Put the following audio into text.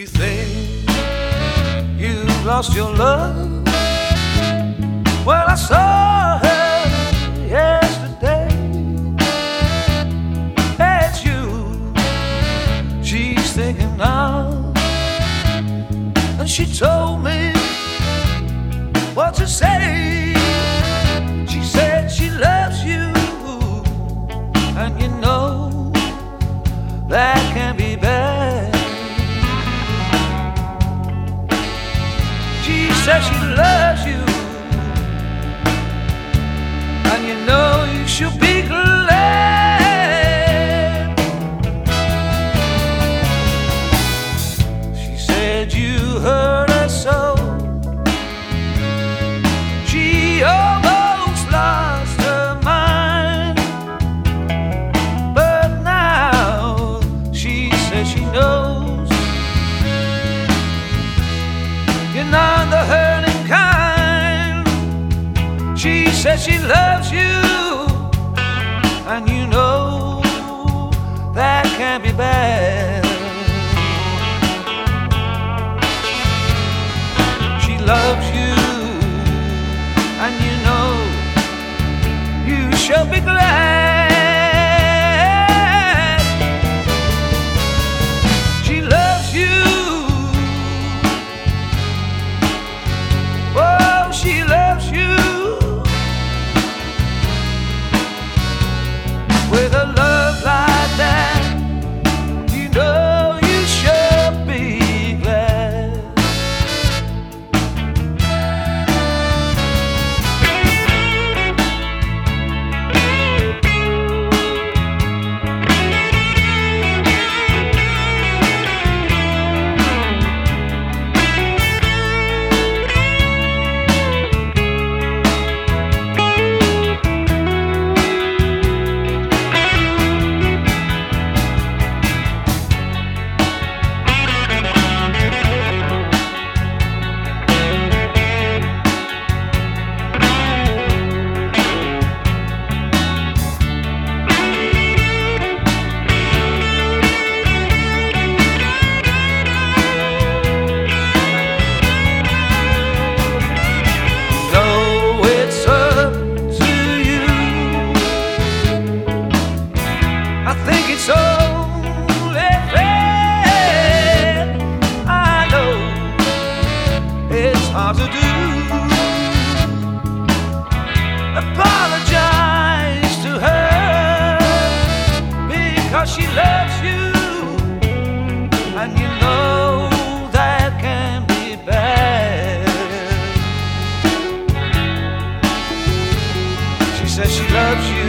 You think you've lost your love? Well, I saw her yesterday. It's you she's thinking of, and she told me what to say. She said she loves you, and you know that can be bad. She says she loves you, and you know you should be glad. She said you hurt her so, she almost lost her mind. But now she says she knows you're not the hurting kind. She says she loves you, and you know that can be bad. She loves you, and you know you should be glad. She loves you. Oh, she loves you. With a love like that, you know you should be glad. I think it's only fair. I know it's hard to do. Apologize to her because she loves you, and you know that can be bad. She says she loves you,